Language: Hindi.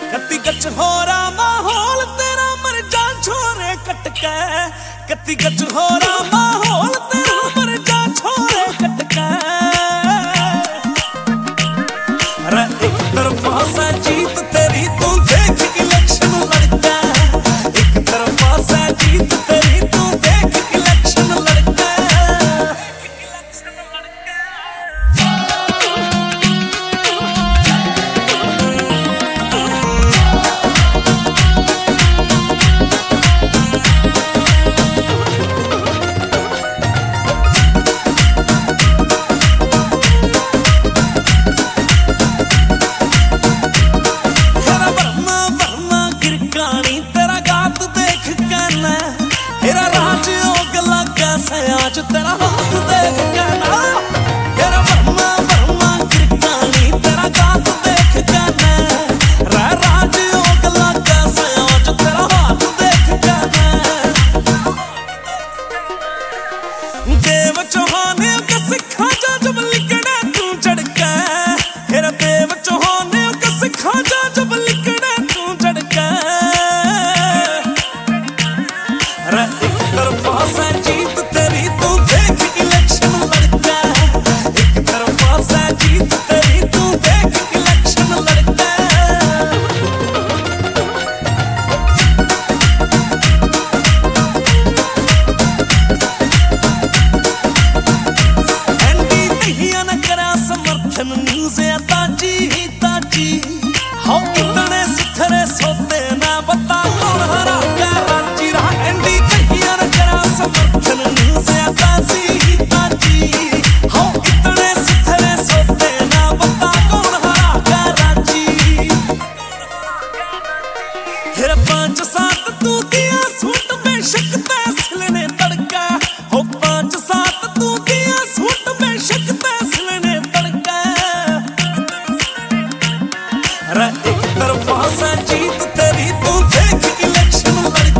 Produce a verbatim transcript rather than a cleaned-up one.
कत्ती गच हो रहा माहौल तेरा मर जा छोरे कटके, कत्ती गच हो रहा माहौल तेरा मर जा छोरे कटके। अरे एक तरफा से जीत तेरी तू देख इलेक्शन लड़का, एक तरफा से जीत तेरी तू देख इलेक्शन लड़का। आज तेरा हाथ देख के ना तेरा वर्मा वर्मा गिरकानी तेरा गात देख के ना रा राज योग लगा से आज तेरा हाथ देख के ना। देव चौहाने का सिखा जा जब लिखना तू झड़का, तेरा देव चौहाने का सिखा जा जब लिखना तू झड़का। रा एक तरफा से जीत तेरी तू देख इलेक्शन लड़का, एक तरफा से जीत तेरी तू देख इलेक्शन लड़का। एंडी नहीं न करा समर्थन न्यूज़ ताजी ताजी हो इतने सुथरे सोते ना बता कौन हरा क्या रांची रहा। एंडी कहिया न करा समर्थन न्यूज़ ताजी ताजी हो इतने सुथरे सोते ना बता कौन हरा क्या रांची। फिर पांच सात तू दिया सूट बेशक तहसील ने तड़का, हो पांच सात तू दिया सूट बेशक तहसील ने तड़का। अरे एक तरफा से जीत तेरी तू देख इलेक्शन लड़का।